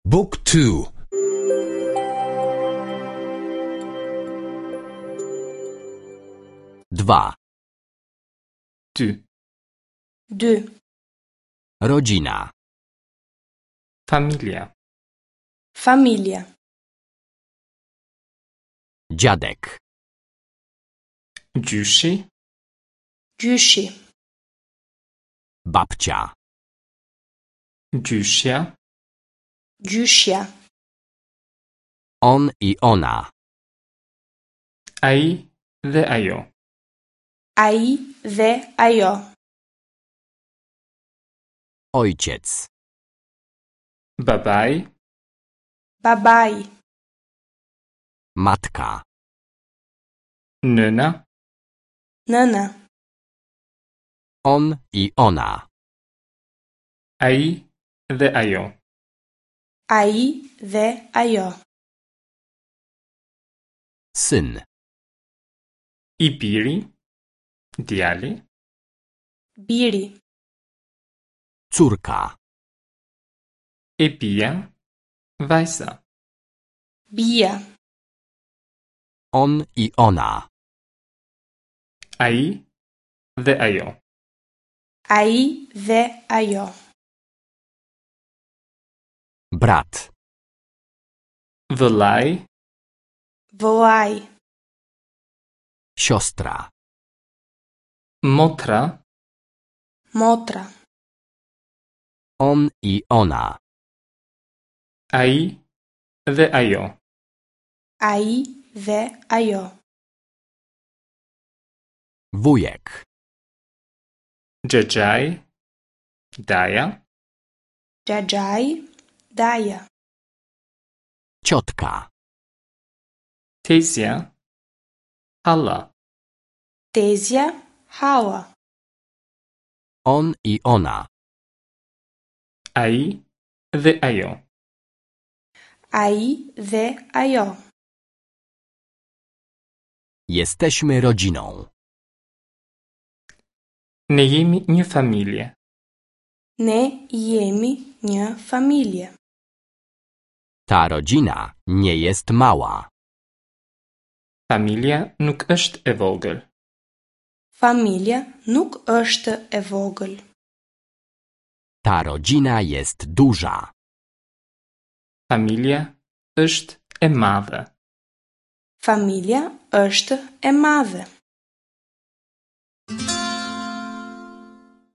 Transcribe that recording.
Book 2. Dwa. Du. Rodzina. Familia. Familia. Dziadek. Dziusi. Dziusi. Babcia. Dziusia. Dziusia. On i ona. Ai dhe ajo. Ai dhe ajo. Ojciec. Babai. Babai. Matka. Nëna. Nëna. On i ona. Ai dhe ajo. Ai dhe ajo. Syn. I biri. Djali. Biri. Córka. E bia. Vajza. Bia. On i ona. Ai dhe ajo. Ai dhe ajo. Brat. Vëllai. Vëllai. Siostra. Motra. Motra. On i ona. Ai dhe ajo. Ai dhe ajo. Wujek. Xhaxhai. Daja. Xhaxhai. Daja. Ciotka. Tezja. Hala. Tezja. Hala. On i ona. Ai dhe ajo. Ai dhe ajo. Jesteśmy rodziną. Ne jemi një familje. Ne jemi një familje. Ta rodzina nie jest mała. Familja nuk është e vogël. Familja nuk është e vogël. Ta rodzina jest duża. Familja është e madhe. Familja është e madhe.